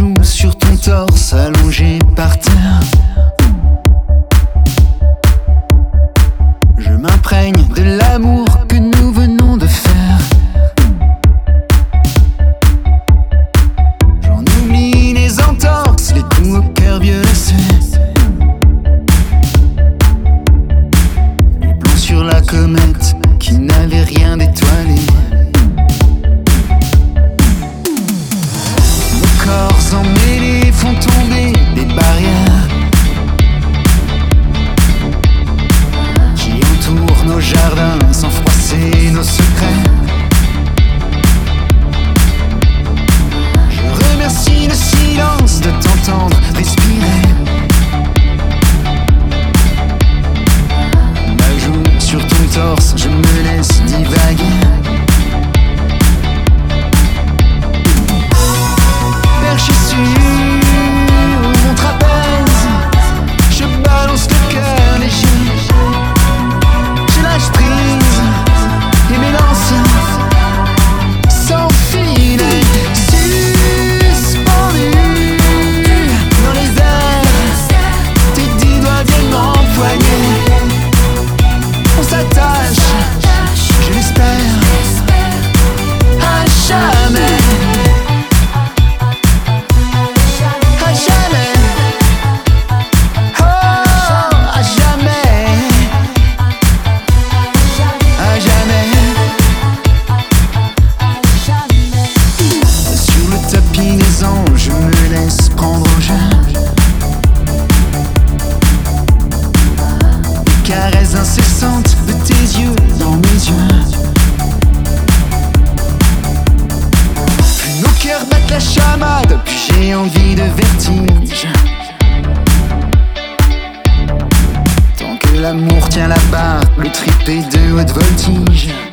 joue sur ton torse allongé par terre. Je m'imprègne de l'amour que nous venons de faire. J'en oublie les entorses, les coups au cœur violacé. Les plans sur la comète qui n'avait rien d'étoilé. Nos corps emmêlés font tomber des barrières qui entourent nos jardins sans froisser nos secrets. Je remercie le silence de t'entendre respirer. Ma joue sur ton torse, je me laisse divaguer. Perché sur mon trapèze, je balance le cœur léger. Je lâche prise et m'élance sans filet, suspendu dans les airs. Tes 10 doigts viennent m'empoigner. On s'attache, je l'espère, à jamais. Je me laisse prendre au jeu. Les caresses incessantes de tes yeux dans mes yeux. Plus nos cœurs battent la chamade, plus j'ai envie de vertige. Tant que l'amour tient la barre, le trip est de haute voltige.